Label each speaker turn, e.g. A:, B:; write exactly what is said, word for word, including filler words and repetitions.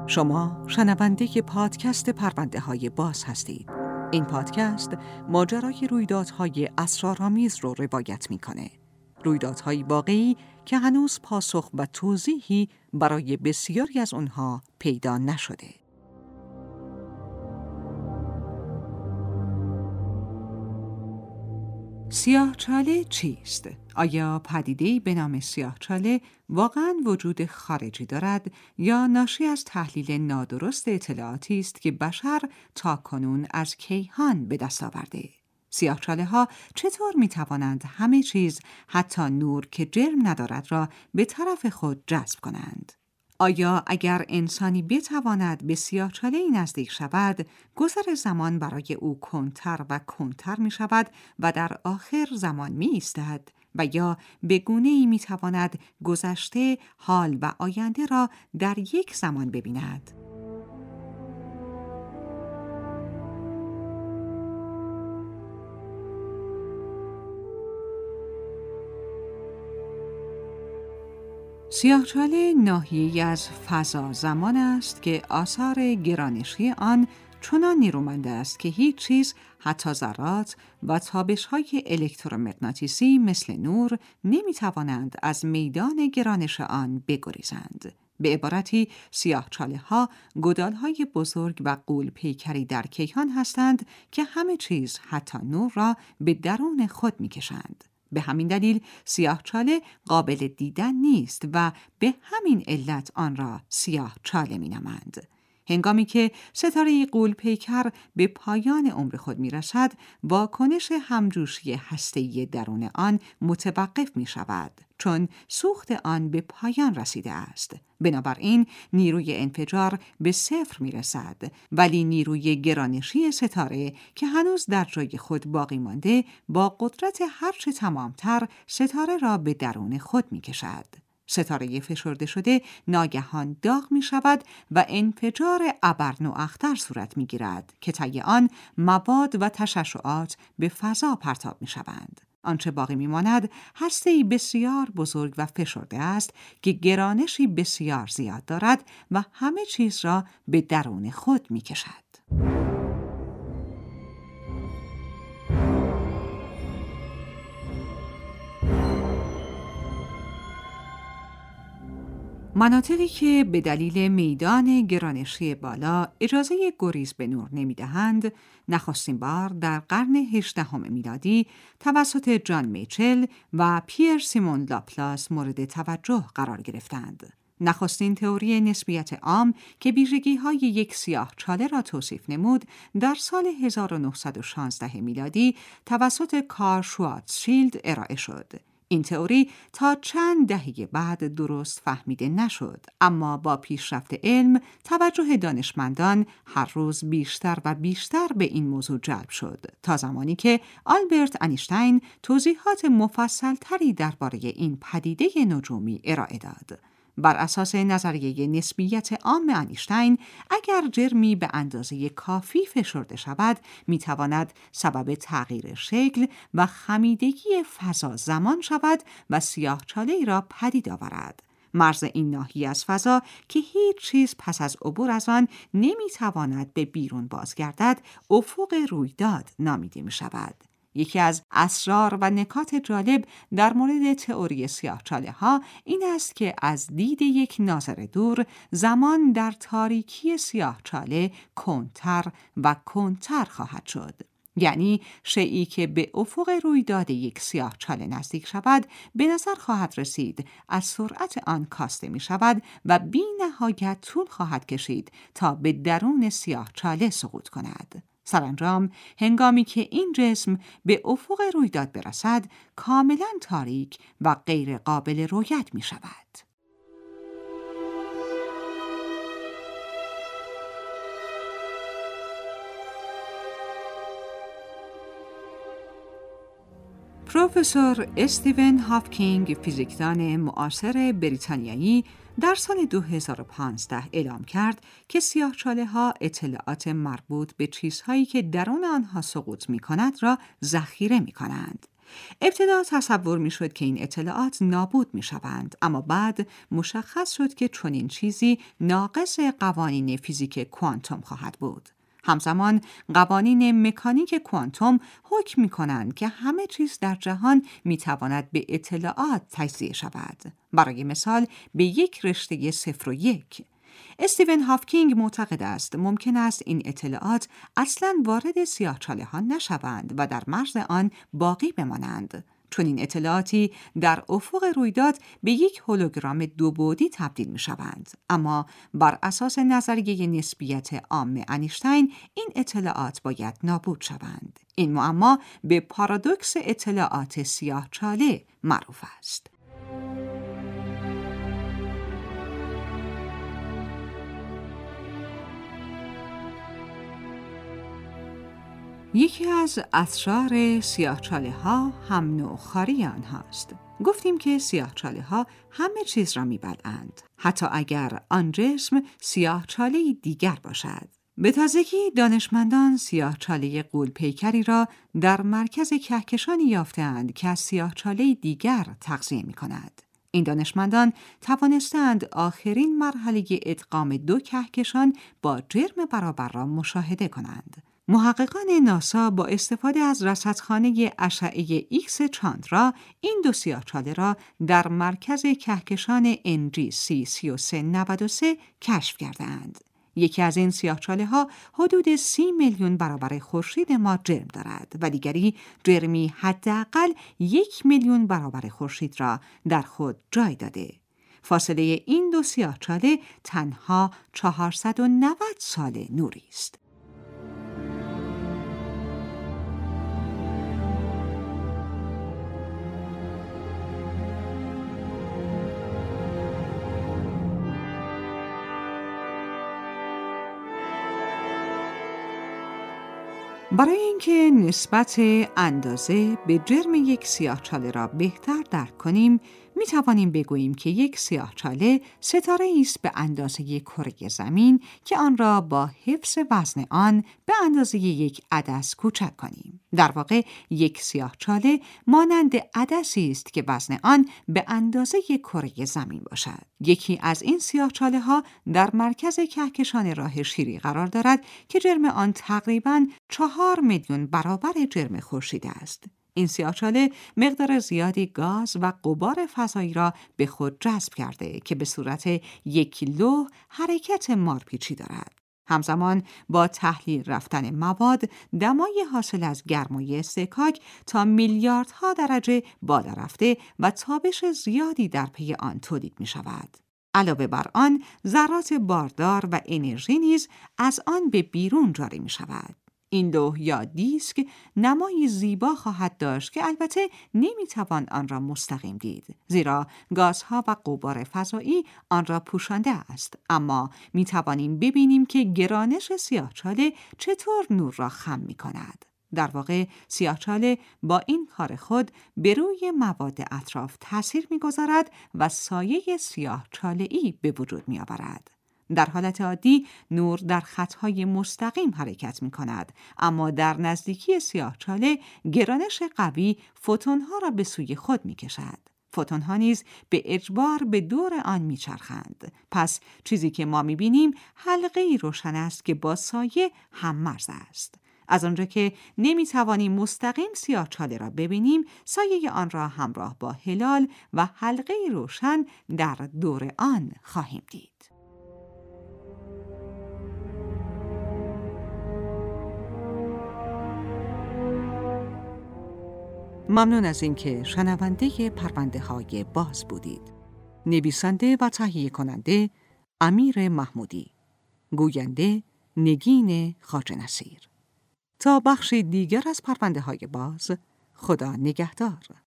A: شما شنونده پادکست پرونده های باز هستید. این پادکست ماجرای رویدادهای اسرارآمیز رو روایت میکنه. رویدادهای واقعی که هنوز پاسخ و توضیحی برای بسیاری از اونها پیدا نشده. سیاهچاله چیست؟ آیا پدیده‌ای به نام سیاهچاله واقعاً وجود خارجی دارد یا ناشی از تحلیل نادرست اطلاعاتی است که بشر تاکنون از کیهان به دست آورده؟ سیاهچاله ها چطور می توانند همه چیز، حتی نور که جرم ندارد را به طرف خود جذب کنند؟ آیا اگر انسانی بتواند به سیاهچاله‌ای نزدیک شود، گذر زمان برای او کنتر و کنتر می شود و در آخر زمان می ایستد و یا به گونه‌ای می تواند گذشته، حال و آینده را در یک زمان ببیند؟ سیاهچاله ناحیه‌ای از فضا زمان است که آثار گرانشی آن چنان نیرومند است که هیچ چیز، حتی ذرات و تابش‌های الکترومغناطیسی مثل نور، نمی‌توانند از میدان گرانش آن بگریزند. به عبارتی سیاهچاله‌ها گودال‌های بزرگ و غول پیکری در کیهان هستند که همه چیز، حتی نور را به درون خود می‌کشند. به همین دلیل سیاهچاله قابل دیدن نیست و به همین علت آن را سیاهچاله می‌نامند. هنگامی که ستاره غول پیکر به پایان عمر خود می‌رسد، واکنش همجوشی هسته‌ای درون آن متوقف می‌شود، چون سوخت آن به پایان رسیده است. بنابراین نیروی انفجار به صفر می‌رسد، ولی نیروی گرانشی ستاره که هنوز در جای خود باقی مانده، با قدرت هرچه تمامتر ستاره را به درون خود می‌کشد. ستاره فشرده شده ناگهان داغ می شود و انفجار ابرنواختر صورت می گیرد که طی آن مواد و تشعشعات به فضا پرتاب می شوند. آنچه باقی می ماند هسته‌ای بسیار بزرگ و فشرده است که گرانشی بسیار زیاد دارد و همه چیز را به درون خود می کشد. مناطقی که به دلیل میدان گرانشی بالا اجازه گریز به نور نمی‌دهند، نخستین بار در قرن هجدهم میلادی توسط جان میچل و پیر سیمون لاپلاس مورد توجه قرار گرفتند. نخستین تئوری نسبیت عام که ویژگی‌های یک سیاهچاله را توصیف نمود، در سال هزار و نهصد و شانزده میلادی توسط کارل شوارزشیلد ارائه شد. این تئوری تا چند دهه بعد درست فهمیده نشد، اما با پیشرفت علم توجه دانشمندان هر روز بیشتر و بیشتر به این موضوع جلب شد، تا زمانی که آلبرت اینشتین توضیحات مفصل‌تری درباره این پدیده نجومی ارائه داد. بر اساس نظریه نسبیت عام اینشتین، اگر جرمی به اندازه کافی فشرده شود، میتواند سبب تغییر شکل و خمیدگی فضا زمان شود و سیاهچاله‌ای را پدید آورد. مرز این ناحیه از فضا که هیچ چیز پس از عبور از آن نمیتواند به بیرون بازگردد، افق رویداد نامیده می شود. یکی از اسرار و نکات جالب در مورد تئوری سیاهچاله‌ها این است که از دید یک ناظر دور، زمان در تاریکی سیاهچاله کنتر و کنتر خواهد شد. یعنی شیئی که به افق رویداد یک سیاهچاله نزدیک شود، به نظر خواهد رسید از سرعت آن کاسته می شود و بی نهایت طول خواهد کشید تا به درون سیاهچاله سقوط کند. سرانجام هنگامی که این جسم به افق رویداد برسد، کاملا تاریک و غیر قابل رؤیت می شود. پروفسور استیون هاکینگ، فیزیکدان معاصر بریتانیایی، در سال دو هزار و پانزده اعلام کرد که سیاهچاله‌ها اطلاعات مربوط به چیزهایی که درون آنها سقوط می‌کند را ذخیره می‌کنند. ابتدا تصور میشد که این اطلاعات نابود می شوند، اما بعد مشخص شد که چنین چیزی ناقص قوانین فیزیک کوانتوم خواهد بود. همزمان قوانین مکانیک کوانتوم حکم می کنند که همه چیز در جهان می تواند به اطلاعات تجزیه شود. برای مثال به یک رشته صفر و یک. استیون هاکینگ معتقد است ممکن است این اطلاعات اصلاً وارد سیاهچاله ها نشوند و در مرز آن باقی بمانند. چون این اطلاعاتی در افق رویداد به یک هولوگرام دو بعدی تبدیل می شوند. اما بر اساس نظریه نسبیت عام انیشتین این اطلاعات باید نابود شوند. این معما به پارادوکس اطلاعات سیاهچاله معروف است. یکی از اسرار سیاهچاله ها هم نوع‌خواری آنهاست. گفتیم که سیاهچاله ها همه چیز را می‌بلعند، حتی اگر آن جسم سیاهچاله دیگر باشد. به تازگی دانشمندان سیاهچاله غول‌پیکری را در مرکز کهکشانی یافته‌اند که از سیاهچاله دیگر تغذیه می‌کند. این دانشمندان توانستند آخرین مرحله ادغام دو کهکشان با جرم برابر را مشاهده کنند. محققان ناسا با استفاده از رصدخانه اشعه ایکس چاندرا این دو سیاهچاله را در مرکز کهکشان ان جی سی سه سه صفر نه سه کشف کردند. یکی از این سیاهچاله ها حدود سی میلیون برابر خورشید ما جرم دارد و دیگری جرمی حداقل یک میلیون برابر خورشید را در خود جای داده. فاصله این دو سیاهچاله تنها چهارصد و نود سال نوری است. برای اینکه نسبت اندازه به جرم یک سیاهچاله را بهتر درک کنیم، می توانیم بگوییم که یک سیاهچاله ستاره است به اندازه کره زمین که آن را با حفظ وزن آن به اندازه یک عدس کوچک کنیم. در واقع یک سیاهچاله مانند عدسی است که وزن آن به اندازه کره زمین باشد. یکی از این سیاهچاله ها در مرکز کهکشان راه شیری قرار دارد که جرم آن تقریباً چهار میلیون برابر جرم خورشید است. این سیاهچاله مقدار زیادی گاز و غبار فضایی را به خود جذب کرده که به صورت یک لوح حرکت مارپیچی دارد. همزمان با تحلیل رفتن مواد، دمای حاصل از گرمای استکاک تا میلیاردها درجه بالا رفته و تابش زیادی در پی آن تولید می شود. علاوه بر آن، ذرات باردار و انرژی نیز از آن به بیرون جاری می شود. این لوح یا دیسک نمایی زیبا خواهد داشت که البته نمیتوان آن را مستقیم دید، زیرا گازها و غبار فضایی آن را پوشانده است. اما میتوانیم ببینیم که گرانش سیاهچاله چطور نور را خم میکند. در واقع سیاهچاله با این کار خود به روی مواد اطراف تأثیر میگذارد و سایه سیاهچاله‌ای به وجود میآورد. در حالت عادی نور در خطهای مستقیم حرکت می کند، اما در نزدیکی سیاهچاله گرانش قوی فوتونها را به سوی خود می کشد. فوتونها نیز به اجبار به دور آن می چرخند. پس چیزی که ما می بینیم حلقه‌ای روشن است که با سایه هم‌مرز است. از آنجا که نمی توانیم مستقیم سیاهچاله را ببینیم، سایه آن را همراه با هلال و حلقه‌ای روشن در دور آن خواهیم دید. ممنون از اینکه شنونده پرونده های باز بودید. نویسنده و تهیه کننده امیر محمودی، گوینده نگین خواجه نصیر. تا بخش دیگر از پرونده های باز، خدا نگهدار.